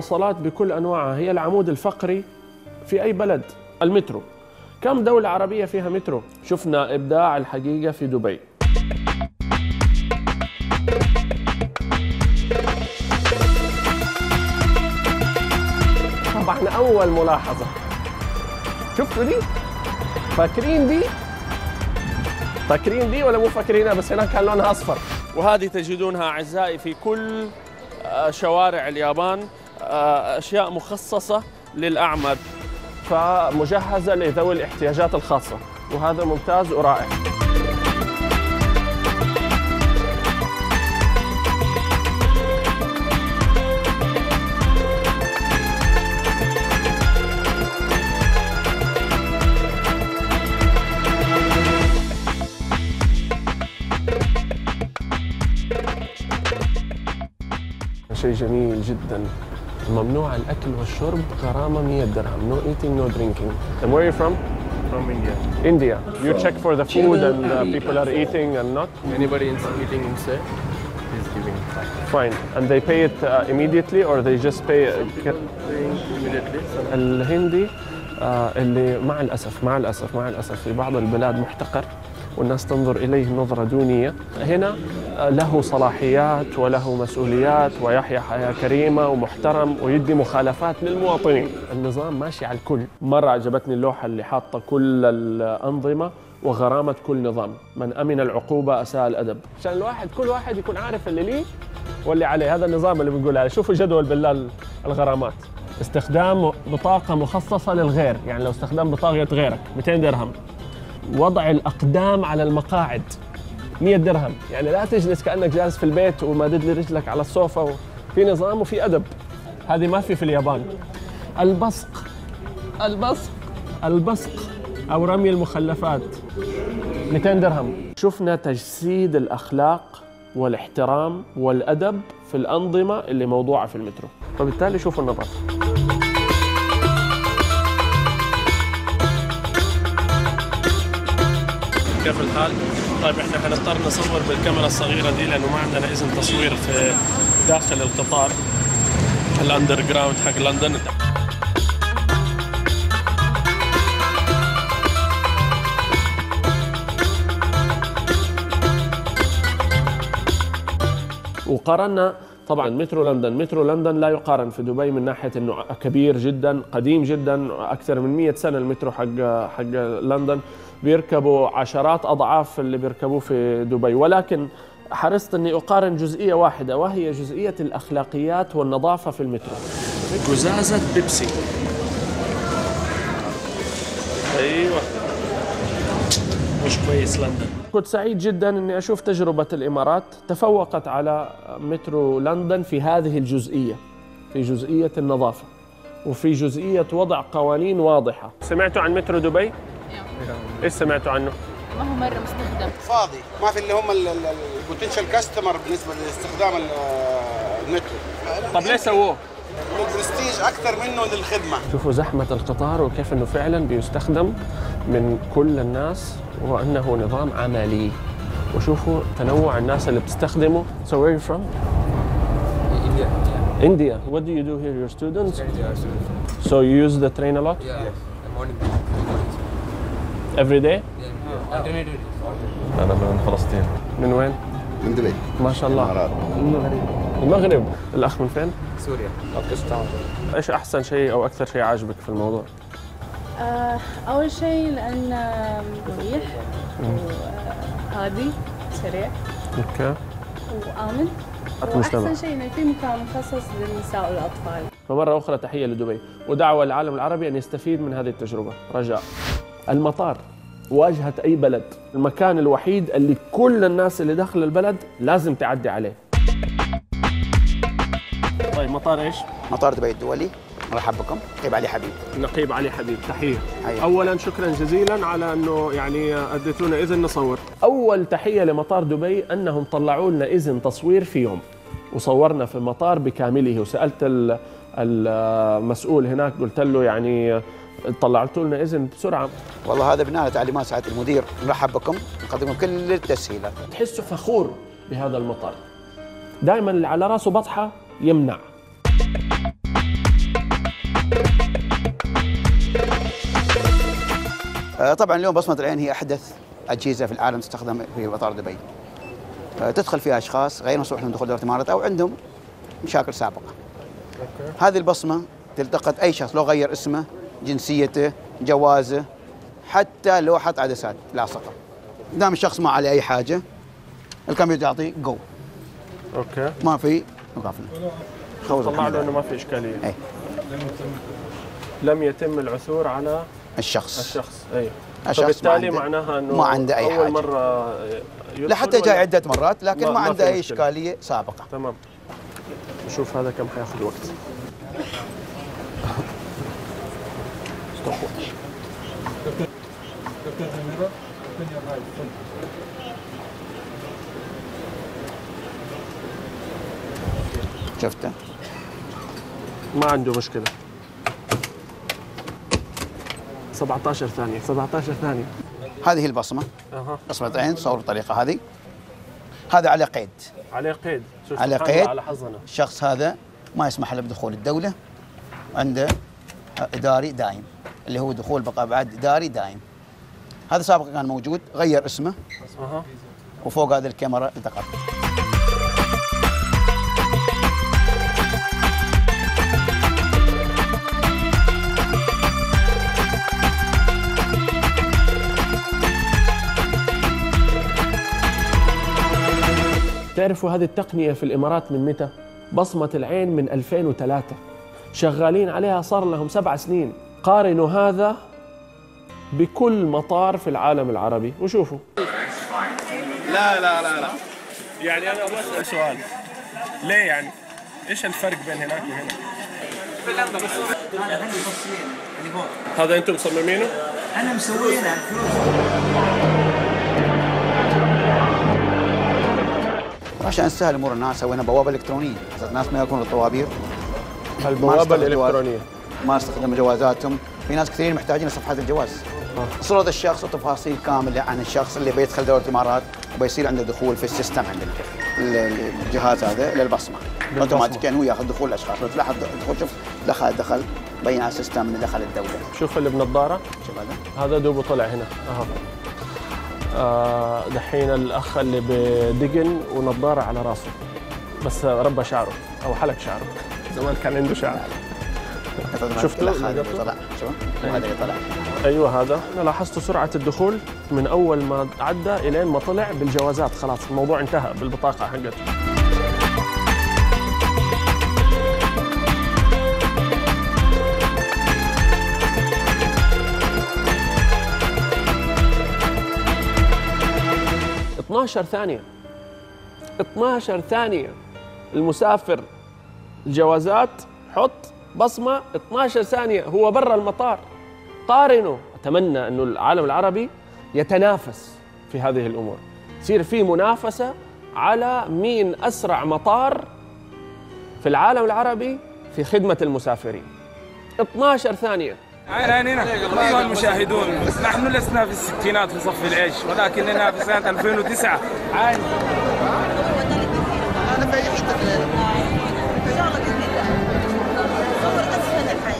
المواصلات بكل أنواعها هي العمود الفقري في أي بلد. المترو، كم دولة عربية فيها مترو؟ شفنا إبداع الحقيقة في دبي. طبعا أول ملاحظة، شفتوا دي؟ فاكرين دي؟ فاكرين دي ولا مو فاكرينها؟ بس هناك كان لونها أصفر. وهذه تجدونها أعزائي في كل شوارع اليابان، أشياء مخصصة للأعمى، فمجهزة لذوي الاحتياجات الخاصة، وهذا ممتاز ورائع. شيء جميل جدا. ممنوع الأكل والشرب، غرامة 100 درهم. No eating, no drinking. And where are you from? From India. India. You check for the food and people are eating and not? Anybody eating inside is giving. Fine. And they pay it immediately or they just pay? Paying immediately. الهندي اللي مع الأسف في بعض البلاد محتقر والناس تنظر إليه نظرة دونية، هنا له صلاحيات وله مسؤوليات ويحيا حياة كريمة ومحترم ويدي مخالفات للمواطنين. النظام ماشي على الكل. مرة عجبتني اللوحة اللي حاطة كل الأنظمة وغرامة كل نظام. من أمن العقوبة أساء الأدب، عشان كل واحد يكون عارف اللي ليه واللي عليه. هذا النظام اللي بنقول عليه. شوفوا جدول بالله الغرامات. استخدام بطاقة مخصصة للغير، يعني لو استخدام بطاقة غيرك 200 درهم. وضع الأقدام على المقاعد 100 درهم، يعني لا تجلس كأنك جالس في البيت ومادد لي رجلك على الصوفة. في نظام وفي أدب، هذه ما في اليابان. البصق أو رمي المخلفات 200 درهم. شفنا تجسيد الأخلاق والاحترام والأدب في الأنظمة اللي موضوعة في المترو، فبالتالي شوفوا النظافة. كيف الحال؟ طيب احنا حنضطر نصور بالكاميرا الصغيرة دي لأنه ما عندنا إذن تصوير في داخل القطار الأندر جراوند حق لندن. وقارنا طبعا مترو لندن لا يقارن في دبي من ناحية انه كبير جدا، قديم جدا، اكثر من 100 سنة المترو حق لندن. بيركبوا عشرات اضعاف اللي بيركبوه في دبي، ولكن حرصت اني اقارن جزئية واحدة وهي جزئية الاخلاقيات والنظافة في المترو. قزازة بيبسي. ايوه مش كويس لندن. كنت سعيد جدا اني اشوف تجربة الامارات تفوقت على مترو لندن في هذه الجزئية، في جزئية النظافة وفي جزئية وضع قوانين واضحة. سمعتوا عن مترو دبي؟ ايش سمعتوا عنه؟ ما هو مرة مستخدم، فاضي، ما في اللي هم البوتنشال كاستمر بالنسبة لاستخدام المترو. طب ليه سووه؟ البرستيج أكثر منه للخدمة. شوفوا زحمة القطار وكيف انه فعلا بيستخدم من كل الناس وانه نظام عملي. وشوفوا تنوع الناس اللي بتستخدمه. So where are you from? India. India. What do you do here? Your students? So you use the train a lot? Yeah. Morning. Every day? Alternative days. أنا من فلسطين. من وين؟ من دبي. ما شاء الله. المغرب. الأخ من فين؟ سوريا. باكستان. إيش أحسن شيء أو أكثر شيء عاجبك في الموضوع؟ أول شيء لأنه مريح وهادي سريع اوكي وآمن، المجتمع. وأحسن شيء إنه في مكان مخصص للنساء والأطفال. فمرة أخرى تحية لدبي ودعوة للعالم العربي أن يستفيد من هذه التجربة. رجاء. المطار واجهة أي بلد، المكان الوحيد اللي كل الناس اللي داخل البلد لازم تعدي عليه. طيب مطار إيش؟ مطار دبي الدولي. مرحبا بكم. نقيب علي حبيب. نقيب علي حبيب. تحية. حياتي. أولاً شكراً جزيلاً على أنه يعني أديتونا إذن نصور. أول تحية لمطار دبي أنهم طلعوا لنا إذن تصوير في يوم، وصورنا في المطار بكامله. وسألت المسؤول هناك قلت له يعني طلعتوا لنا إذن بسرعة. والله هذا بناء تعليمات سعادة المدير. نرحب بكم، نقدم لكم كل التسهيلات. تحسه فخور بهذا المطار، دائماً اللي على راسه بطحة يمنع. طبعا اليوم بصمة العين هي أحدث أجهزة في العالم تستخدم في مطار دبي. تدخل فيها أشخاص غير مسموح لهم دخول دولة الإمارات أو عندهم مشاكل سابقة. هذه البصمة تلتقط أي شخص لو غير اسمه، جنسيته، جوازه، حتى لوحة عدسات لاصقة. دام الشخص ما عليه أي حاجة الكمبيوتر يعطيه جو. اوكي. ما في مقافلة. طلع له انه ما في اشكاليه. أي. لم يتم العثور على الشخص. ايوه. الشخص فبالتالي معناها انه ما عنده أي اول حاجة. مره لا حتى جاي عدة مرات لكن ما ما عنده في أي مشكلة. إشكالية سابقة. تمام. نشوف هذا كم حياخذ وقت. شفته؟ ما عنده مشكله. 17 ثانيه 17 ثانيه. هذه البصمة. اها. بصمة عين تصور بالطريقة هذه. هذا على قيد. عليه قيد. شوف على سبحان الله قيد. على حظنا. الشخص هذا ما يسمح له بدخول الدولة. عنده إداري دائم اللي هو دخول بقى بعد إداري دائم. هذا سابقا كان موجود، غير اسمه اها. وفوق هذه الكاميرا التقط. تعرفوا هذه التقنية في الإمارات من متى؟ بصمة العين من 2003 شغالين عليها صار لهم 7 سنين. قارنوا هذا بكل مطار في العالم العربي وشوفوا. لا يعني أنا أبغى أسأل سؤال، ليه يعني؟ إيش الفرق بين هناك وهنا؟ هذا أنتم مصممينه؟ أنا مسوينه. عشان نسهل امور الناس سوينا بوابه الكترونيه، عشان الناس ما يكونوا الطوابير. البوابة الإلكترونية. ما استخدموا جوازاتهم، في ناس كثيرين محتاجين صفحات الجواز. صورة الشخص وتفاصيل كاملة عن الشخص اللي بيدخل دولة الإمارات وبيصير عنده دخول في السيستم عندنا. الجهاز هذا للبصمة. اوتوماتيكيا هو ياخذ دخول الأشخاص، لو تلاحظ دخول شوف دخل بين على السيستم انه دخل الدولة. شوف اللي بنظارة. شوف هذا. هذا دوبه طلع هنا. دحين الأخ اللي بدقن ونظارة على راسه بس ربى شعره أو حلق شعره، زمان كان عنده شعر. شفتوا؟ هذا طلع شوف هذا اللي طلع. أيوة هذا. أنا لاحظت سرعة الدخول من أول ما عدى إلين ما طلع بالجوازات، خلاص الموضوع انتهى بالبطاقة حقته. ثانية 12 ثانية المسافر الجوازات حط بصمة 12 ثانية هو برا المطار. قارنوا. أتمنى أنه العالم العربي يتنافس في هذه الأمور، يصير في منافسة على مين أسرع مطار في العالم العربي في خدمة المسافرين. 12 ثانية. عينينا أيها المشاهدون، نحن لسنا في الستينات في صف العيش ولكننا في سنة 2009. عين أنا في حتة إن شاء الله بإذن الله صور أسفل الحي.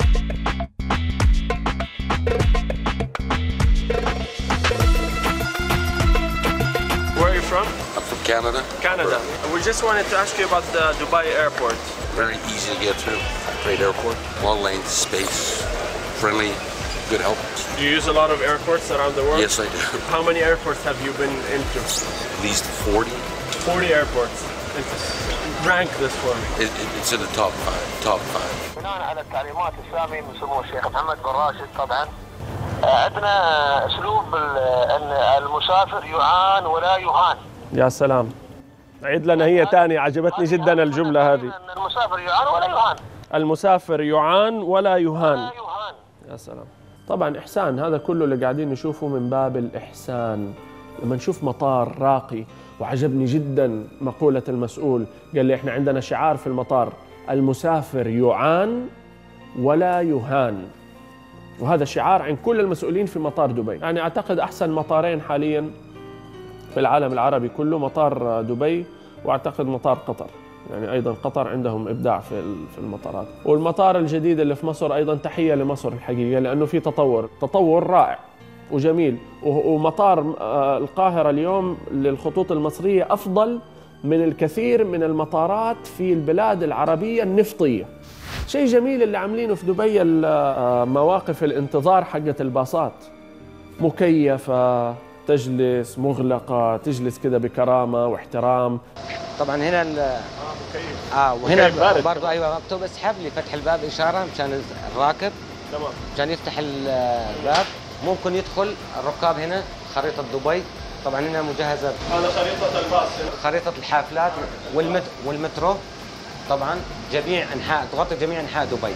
Where are you from? I'm from Canada. Canada. We just wanted to ask you about the Dubai airport. Very easy to get through. Great airport. Long lanes, space, friendly, good help. Do you use a lot of airports around the world? Yes, I do. How many airports have you been into? At least 40. 40 airports. Rank this for me. It's in the top five. بناء على التعليمات السامية من سمو الشيخ محمد بن راشد طبعا عندنا اسلوب ان المسافر يعان ولا يهان. يا سلام. عيد لنا هي ثاني، عجبتني جدا الجملة هذه. ان المسافر يعان ولا يهان. المسافر يعان ولا يهان. يا سلام. طبعا إحسان، هذا كله اللي قاعدين نشوفه من باب الإحسان. لما نشوف مطار راقي، وعجبني جدا مقولة المسؤول، قال لي إحنا عندنا شعار في المطار: المسافر يعان ولا يهان. وهذا شعار عن كل المسؤولين في مطار دبي. يعني أعتقد أحسن مطارين حاليا في العالم العربي كله مطار دبي، وأعتقد مطار قطر. يعني أيضا قطر عندهم إبداع في المطارات. والمطار الجديد اللي في مصر أيضا تحية لمصر الحقيقة، لأنه في تطور رائع. وجميل، ومطار القاهرة اليوم للخطوط المصرية أفضل من الكثير من المطارات في البلاد العربية النفطية. شيء جميل اللي عاملينه في دبي، مواقف الانتظار حقت الباصات مكيفة، تجلس مغلقة، تجلس كده بكرامة واحترام. طبعا هنا وهنا برضه ايوه مكتوب اسحب لفتح الباب، اشاره مشان الراكب تمام مشان يفتح الباب. ممكن يدخل الركاب هنا. خريطه دبي طبعا هنا مجهزه. هذا خريطه الباص، خريطه الحافلات والمترو طبعا جميع انحاء، تغطي جميع انحاء دبي.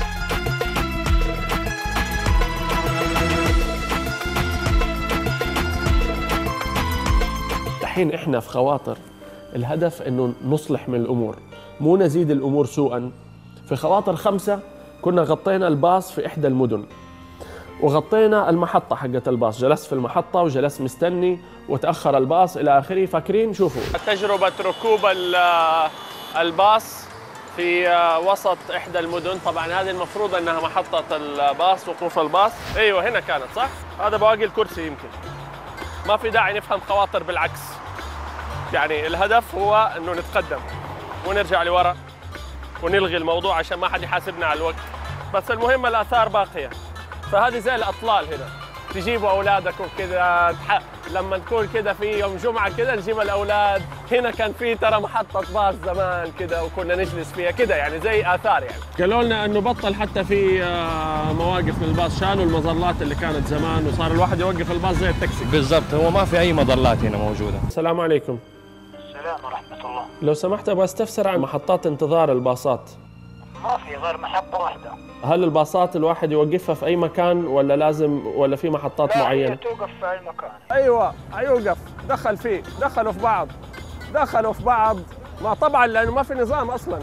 الحين احنا في خواطر، الهدف انه نصلح من الامور، مو نزيد الامور سوءا. في خواطر 5 كنا غطينا الباص في احدى المدن، وغطينا المحطة حقت الباص، جلست في المحطة وجلست مستني وتأخر الباص إلى آخره. فاكرين؟ شوفوا تجربة ركوب الباص في وسط إحدى المدن. طبعا هذه المفروض أنها محطة الباص، وقوف الباص. أيوة هنا كانت صح؟ هذا بواقي الكرسي. يمكن ما في داعي نفهم خواطر بالعكس، يعني الهدف هو أنه نتقدم ونرجع لورا ونلغي الموضوع عشان ما حد يحاسبنا على الوقت. بس المهم الآثار باقية. فهذه زي الأطلال هنا، تجيبوا أولادكم كذا لما تكون كذا في يوم جمعة كذا نجيب الأولاد. هنا كان في ترى محطة باص زمان كذا وكنا نجلس فيها كذا، يعني زي آثار. يعني قالوا لنا إنه بطل حتى في مواقف من الباص، شالوا المظلات اللي كانت زمان وصار الواحد يوقف الباص زي التاكسي بالضبط. هو ما في أي مظلات هنا موجودة. السلام عليكم. السلام ورحمة الله. لو سمحت أبغى استفسر عن محطات انتظار الباصات. ما في غير محطة واحدة. هل الباصات الواحد يوقفها في أي مكان ولا لازم ولا في محطات معينة؟ لا، توقف في أي مكان. أيوة يوقف. دخل فيه، دخلوا في بعض ما طبعا لأنه ما في نظام أصلا.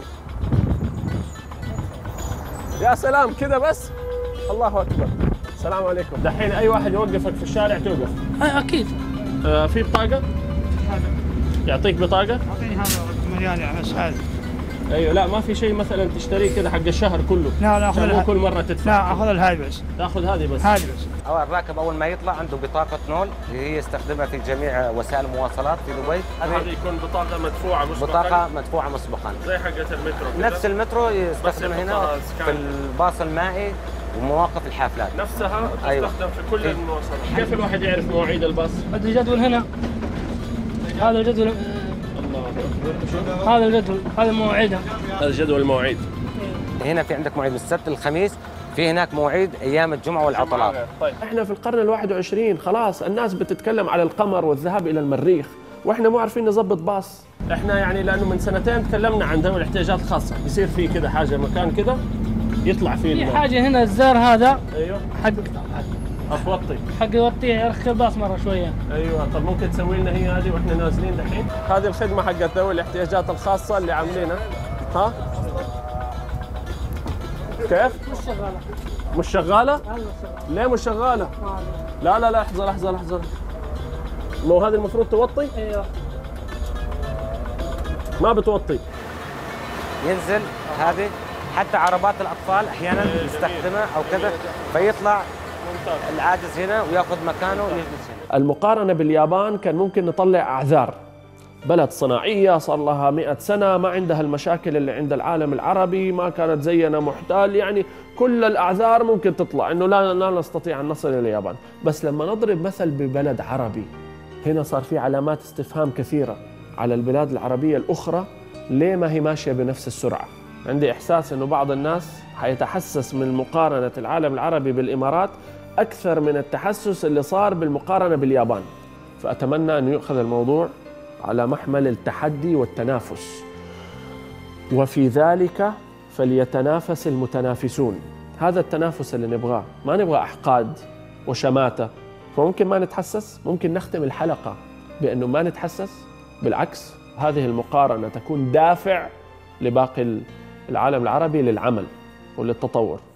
يا سلام كذا بس. الله أكبر. السلام عليكم. دحين أي واحد يوقفك في الشارع توقف؟ أكيد. في بطاقة؟ يعطيك بطاقة؟ أعطيني هذا مليان يعني بس هذا. ايوه. لا ما في شيء مثلا تشتريه كذا حق الشهر كله؟ لا مو كل مره تدفع. لا اخذ هذه بس. تاخذ هذه بس. هذه بس. أو الراكب اول ما يطلع عنده بطاقه نول اللي هي يستخدمها في جميع وسائل المواصلات في دبي. هذه يكون بطاقه مدفوعه مسبقا. بطاقه مدفوعه مسبقا زي حقه المترو. نفس المترو يستخدمها هنا في الباص المائي ومواقف الحافلات. نفسها تستخدم أيوة. في كل المواصلات. كيف الواحد يعرف مواعيد الباص؟ هذا الجدول هنا. هذا الجدول. هذا الجدول، هذا مواعيدها. هذا جدول المواعيد. هنا في عندك مواعيد السبت الخميس، في هناك مواعيد ايام الجمعه والعطلات. طيب احنا في القرن ال21 خلاص الناس بتتكلم على القمر والذهاب الى المريخ، واحنا مو عارفين نظبط باص. احنا يعني لانه من سنتين تكلمنا عن ذوي الاحتياجات الخاصه، يصير في كذا حاجه مكان كذا يطلع فيه. في حاجه هنا الزار هذا. ايوه. حق افوطي. حق يوطيه يرخي الباص مره شويه. ايوه. طب ممكن تسوي لنا هي هذه واحنا نازلين دحين؟ هذه الخدمه حقت ذوي الاحتياجات الخاصه اللي عاملينها. ها؟ كيف؟ مش شغاله. مش شغاله؟ ليه مش شغاله؟ لا لا لا احذر. مو هذه المفروض توطي؟ ايوه. ما بتوطي. ينزل هذه حتى عربات الاطفال احيانا يستخدمها او كذا، فيطلع العاجز هنا وياخذ مكانه ويجلس هنا. المقارنه باليابان كان ممكن نطلع اعذار، بلد صناعيه صار لها 100 سنه، ما عندها المشاكل اللي عند العالم العربي، ما كانت زينا محتال، يعني كل الاعذار ممكن تطلع انه لا نستطيع ان نصل الى اليابان. بس لما نضرب مثل ببلد عربي، هنا صار في علامات استفهام كثيره على البلاد العربيه الاخرى، ليه ما هي ماشيه بنفس السرعه؟ عندي احساس انه بعض الناس حيتحسس من مقارنه العالم العربي بالامارات اكثر من التحسس اللي صار بالمقارنه باليابان. فاتمنى ان يؤخذ الموضوع على محمل التحدي والتنافس، وفي ذلك فليتنافس المتنافسون. هذا التنافس اللي نبغاه، ما نبغى احقاد وشماته. فممكن ما نتحسس، ممكن نختم الحلقه بانه ما نتحسس، بالعكس هذه المقارنه تكون دافع لباقي العالم العربي للعمل وللتطور.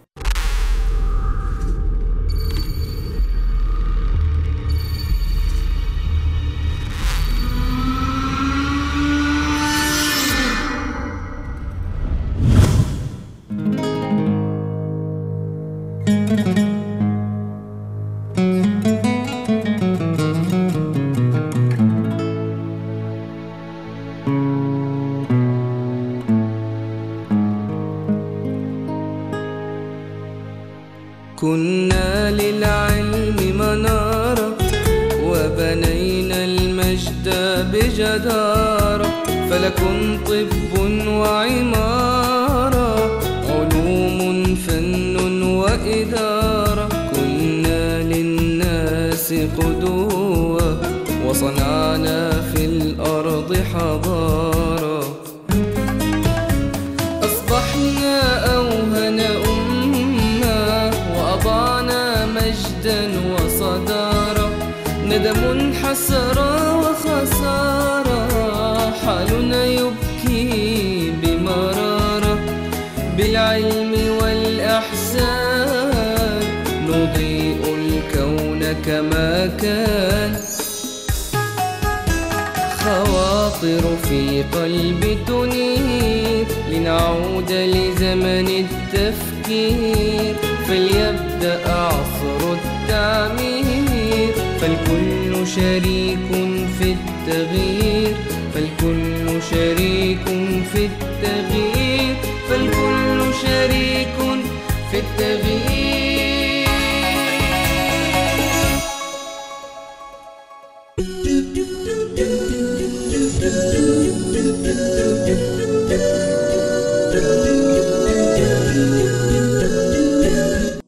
كنا للعلم منارة وبنينا المجد بجدارة، فلكن طب وعمارة، علوم فن وإدارة. كنا للناس قدوة وصنعنا في الأرض حضارة. أصبحنا أوهن أمة وأضعنا مجدا وصدارة، ندم حسرة وخسارة، حالنا يبكي بمرارة. بالعلم والإحسان نضيء الكون كما كان. خواطر في قلبي تنير لنعود لزمن التفكير، فليبدأ عصر التعمير، فالكل شريك في التغيير، فالكل شريك في التغيير.